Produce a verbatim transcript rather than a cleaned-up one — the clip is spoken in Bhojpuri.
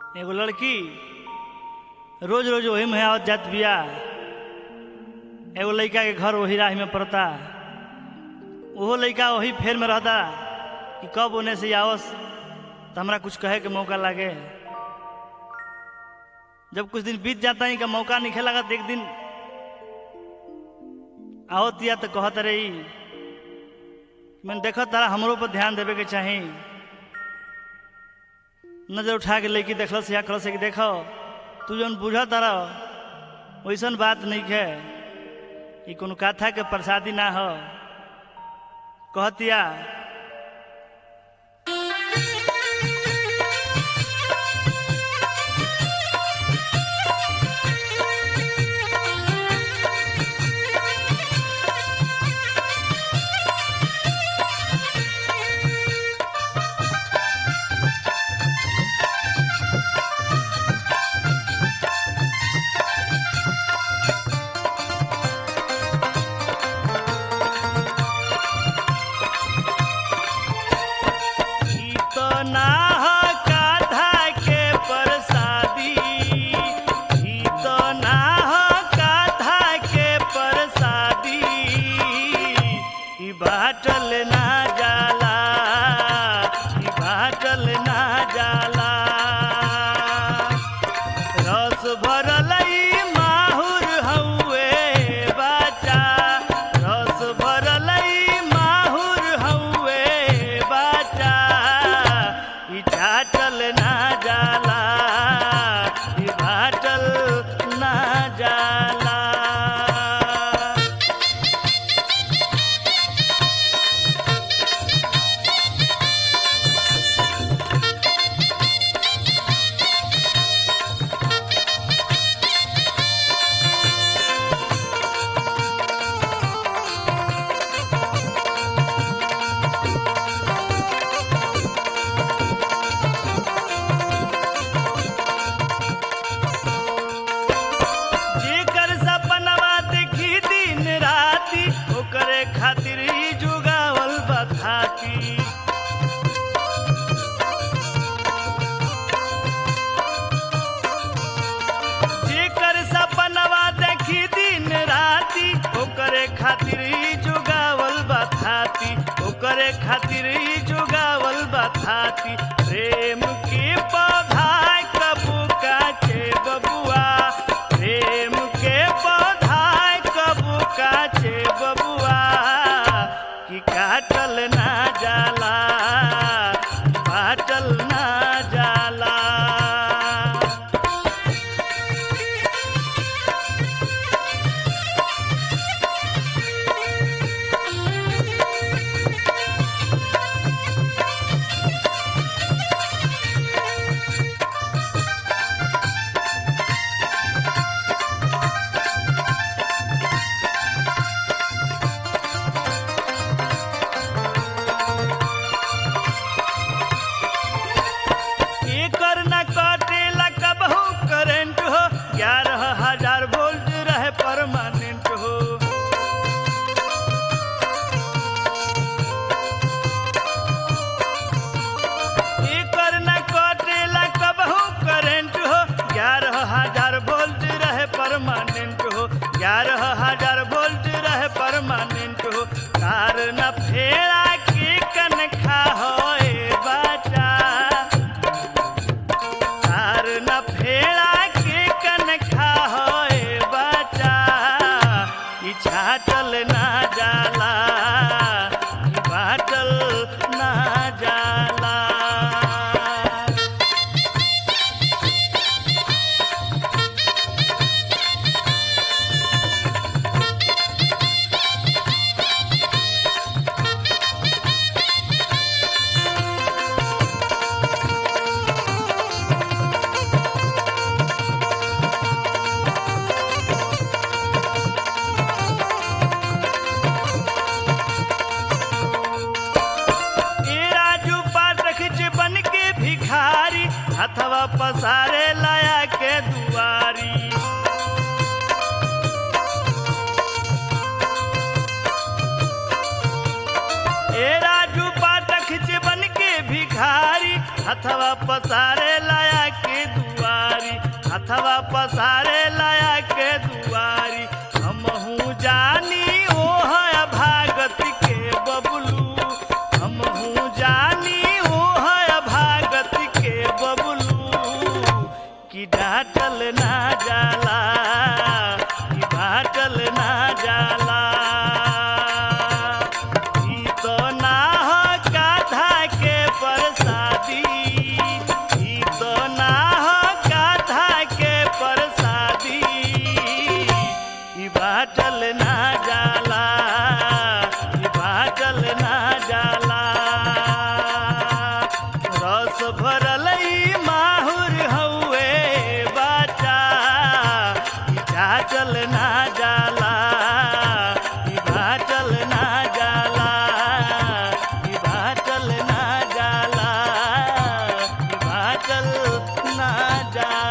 एगो लड़की रोज रोज वही में आवत जात बिया। एगो लड़का के घर वही राह में पड़ता, वो लड़का वही फेर में रहता कि कब उन्हें से आवस तो हमरा कुछ कहे के मौका लागे। जब कुछ दिन बीत जाता ही का मौका नहीं लगा तो एक दिन आवत या तो कहत रही मैंने देखो तारा हमरो पर ध्यान देवे के चाही। नजर उठा के लड़की देखल से या कहल से कि देखो तू जौन बुझ तारा वैसन बात नहीं है, ये कोनो कथा के प्रसादी ना हो। कहतिया बाटल ना जाला, बाटल ना जाला, रस भरल माहुर हउए बाचा, रस भरल माहुर हउए बाचा, ई चाटल ना जाला, ई बाटल ना जाला। खातिर ही जुगावल बथाती, जेकर सपनवा देखी दिन राती ओकरे खातिर ही जुगावल बथाती, ओकरे खातिर ही जुगावल बथाती। प्रेम के पौधा कबू काचे बबुआ, प्रेम के पौधा कबू काचे बबुआ, कि काटल ना जाला, बाटल ना जाला। ग्यारह हजार वोल्ट रहे परमानेंट हो, एकर न कटेला कबहू करेंट हो। ग्यारह हजार वोल्ट रहे परमानेंट हो, ग्यारह हजार वोल्ट रहे परमानेंट हो। तार न फेरा के कनखा हो बाचा, तार न फेरा छाटल ना जाला, बाटल ना जाला। हथवा पसारे लाया के दुआरी, ए राजू पाठक बन के भिखारी, हथवा पसारे लाया के दुआरी। हथवा पसारे लाया के दुआरी हमहू जानी ओ है भागत के बबलू हमहू जानी ओ है भागत के बबलू कि डांटल ना जाला कि बाटल ना जाला ई तो ना हो गाधा के प्रसादी ई तो ना हो गाधा के प्रसादी ई बाटल ना जाला ई बाटल ना जाला रस भरल ई माहुर हउए बाचा ई चाचल ना जाला ई बाटल ना जाला ई बाटल ना जाला ई बाटल ना जाला